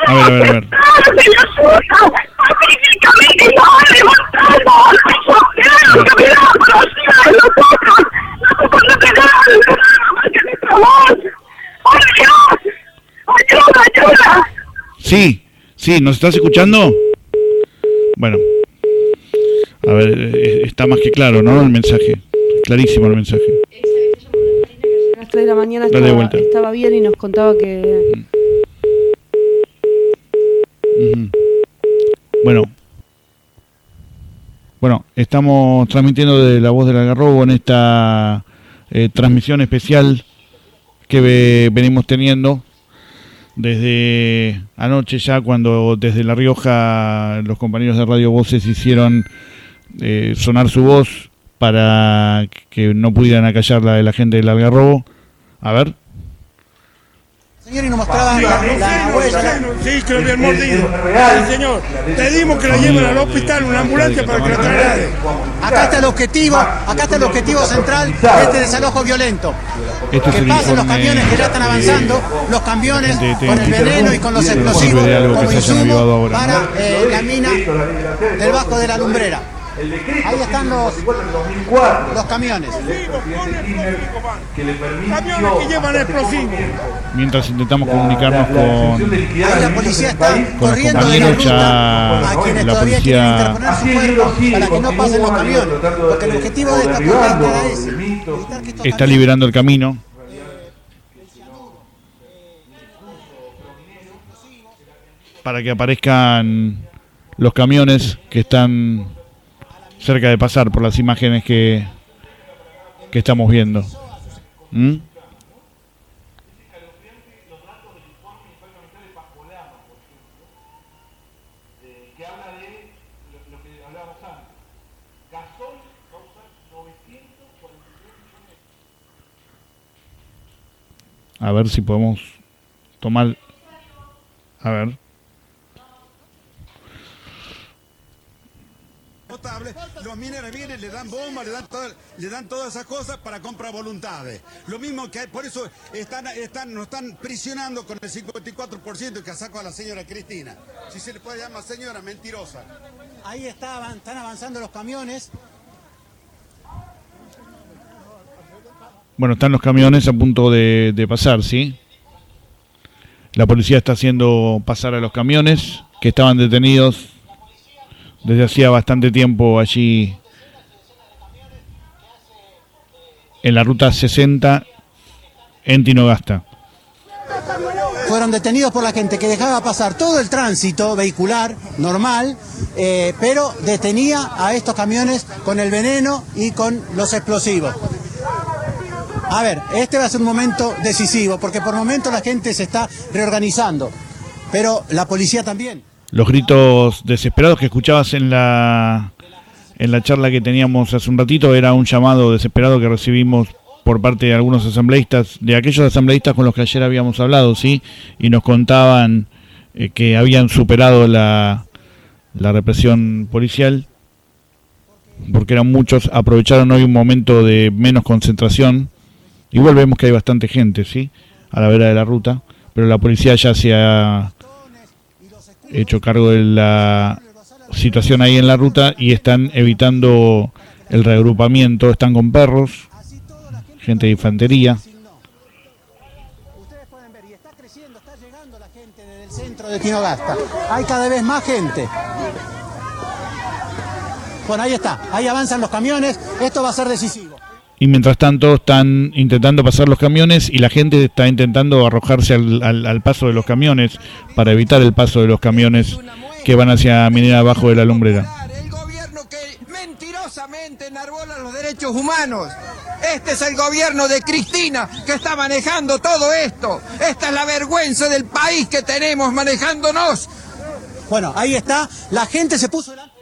A ver. Sí, ¿nos estás escuchando? Bueno, a ver, está más que claro, ¿no? El mensaje, clarísimo el mensaje. A las 3 de la mañana estaba bien y nos contaba que... Bueno, estamos transmitiendo de La Voz del Algarrobo en esta transmisión especial que venimos teniendo desde anoche ya, cuando desde La Rioja los compañeros de Radio Voces hicieron sonar su voz para que no pudieran acallar la gente del Algarrobo. A ver. Señor, y nos mostraba la huella. Sí, que lo habían mordido. Sí, señor. Pedimos que la lleven al hospital, una ambulancia para que la trasladen. Acá está el objetivo central de este desalojo violento. Que pasen los camiones que ya están avanzando, los camiones con el veneno y con los explosivos como insumo para la mina del Bajo de la Lumbrera. Ahí están los camiones. Camiones que llevan explosivos. Mientras intentamos comunicarnos con la policía está corriendo de la ruta a quienes todavía quieren interponer su cuerpo para que no pasen los camiones. Porque el objetivo de esta protesta era ese. Está liberando el camino. Para que aparezcan los camiones que están cerca de pasar por las imágenes que estamos viendo. A ver si podemos tomar... A ver. Los mineros vienen, le dan bombas, le dan todas esas cosas para comprar voluntades. Lo mismo que por eso nos están prisionando con el 54% que sacó a la señora Cristina. Si se le puede llamar señora mentirosa. Ahí están avanzando los camiones. Bueno, están los camiones a punto de pasar, ¿sí? La policía está haciendo pasar a los camiones que estaban detenidos desde hacía bastante tiempo allí en la ruta 60 en Tinogasta. Fueron detenidos por la gente que dejaba pasar todo el tránsito vehicular normal, pero detenía a estos camiones con el veneno y con los explosivos. A ver, este va a ser un momento decisivo, porque por momento la gente se está reorganizando, pero la policía también. Los gritos desesperados que escuchabas en la charla que teníamos hace un ratito era un llamado desesperado que recibimos por parte de algunos asambleístas, de aquellos asambleístas con los que ayer habíamos hablado, ¿sí? Y nos contaban que habían superado la represión policial, porque eran muchos, aprovecharon hoy un momento de menos concentración. Igual vemos que hay bastante gente, ¿sí? A la vera de la ruta, pero la policía ya se ha hecho cargo de la situación ahí en la ruta y están evitando el reagrupamiento. Están con perros, gente de infantería. Ustedes pueden ver, y está creciendo, está llegando la gente desde el centro de Tinogasta. Hay cada vez más gente. Bueno, ahí está, ahí avanzan los camiones, esto va a ser decisivo. Y mientras tanto están intentando pasar los camiones y la gente está intentando arrojarse al paso de los camiones para evitar el paso de los camiones que van hacia Minera Abajo de la Lumbrera. El gobierno que mentirosamente enarbola los derechos humanos. Este es el gobierno de Cristina que está manejando todo esto. Esta es la vergüenza del país que tenemos manejándonos. Bueno, ahí está, la gente se puso delante.